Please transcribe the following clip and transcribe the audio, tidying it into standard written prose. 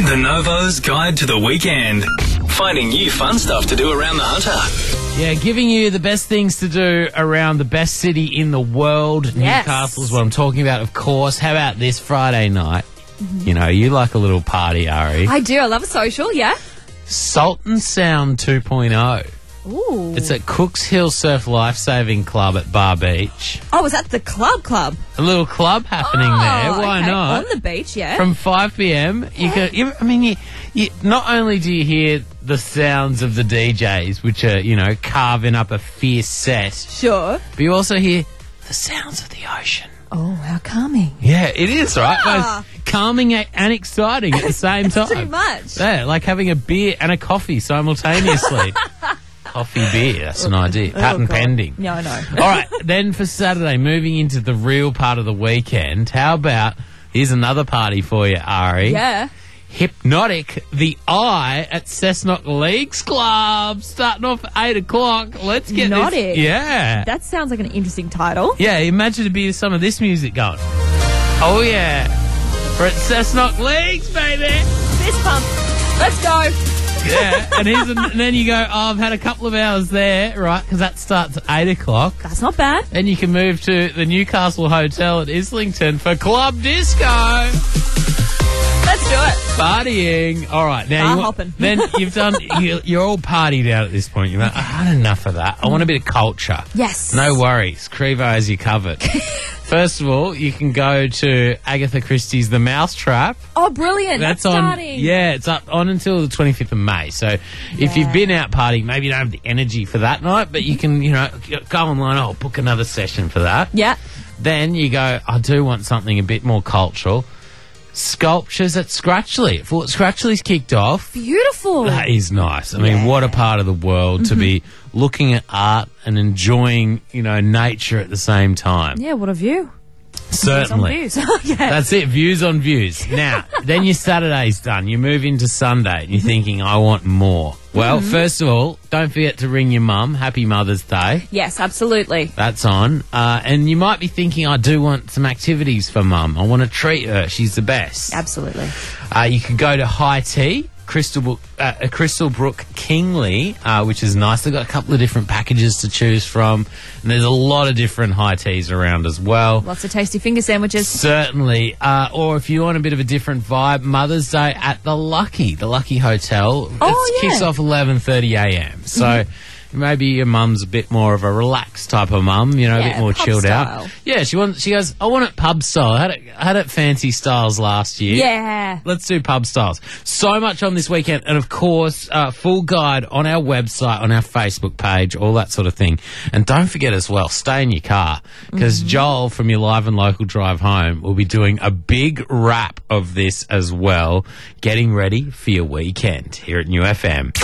The Novo's Guide to the Weekend. Finding new fun stuff to do around the Hunter. Yeah, giving you the best things to do around the best city in the world. Yes. Newcastle is what I'm talking about, of course. How about this Friday night? You know, you like a little party, Ari. I do. I love a social, yeah. Sultan Sound 2.0. Ooh. It's at Cooks Hill Surf Lifesaving Club at Bar Beach. Oh, is that the club? A little club happening there. Why okay. not? On the beach, yeah. From 5 p.m, you not only do you hear the sounds of the DJs, which are, you know, carving up a fierce set, Sure. but you also hear the sounds of the ocean. Oh, how calming. Yeah, it is, right? Ah. Both calming and exciting at the same time. Too much. Yeah, like having a beer and a coffee simultaneously. Coffee, beer, that's an idea. Patent God. pending. Yeah, I know. All right, then for Saturday, moving into the real part of the weekend, how about, here's another party for you, Ari. Yeah. Hypnotic, the Eye at Cessnock Leagues Club, starting off at 8 o'clock. Let's get Hypnotic. this. Yeah. That sounds like an interesting title. Yeah, imagine to be some of this music going. Oh, yeah. We're at Cessnock Leagues, baby. Fist pump. Let's go. Yeah, and then you go, oh, I've had a couple of hours there, right, because that starts at 8 o'clock. That's not bad. Then you can move to the Newcastle Hotel at Islington for Club Disco. Let's do it. Partying. All right. Now, Bar hopping. Then you've done, you're all partied out at this point. You're like, I had enough of that. I want a bit of culture. Yes. No worries. Crevo has you covered. First of all, you can go to Agatha Christie's The Mousetrap. Oh, brilliant. That's starting. Yeah, it's up on until the 25th of May. So if you've been out partying, maybe you don't have the energy for that night, but you can, you know, go online, I'll book another session for that. Yeah. Then you go, I do want something a bit more cultural. Sculptures at Scratchley. Fort Scratchley's kicked off. Beautiful. That is nice. I mean, what a part of the world to be looking at art and enjoying, you know, nature at the same time. Yeah, what a view. Certainly. Views on views. Yeah. That's it, views on views. Now, then your Saturday's done. You move into Sunday and you're thinking, I want more. Well, first of all, don't forget to ring your mum. Happy Mother's Day. Yes, absolutely. That's on. And you might be thinking, I do want some activities for Mum. I want to treat her. She's the best. Absolutely. You can go to High Tea, Crystal Brook Kingley, which is nice. They've got a couple of different packages to choose from. And there's a lot of different high teas around as well. Lots of tasty finger sandwiches. Certainly. Or if you want a bit of a different vibe, Mother's Day at the Lucky Hotel. It kicks off 11:30 a.m. So maybe your mum's a bit more of a relaxed type of mum, you know, a bit more pub chilled style. out. Yeah, she goes, I want it pub style. I had it fancy styles last year. Yeah. Let's do pub styles. So much on this weekend. And, of course, full guide on our website, on our Facebook page, all that sort of thing. And don't forget as well, stay in your car because Joel from your Live and Local Drive Home will be doing a big wrap of this as well, getting ready for your weekend here at New FM.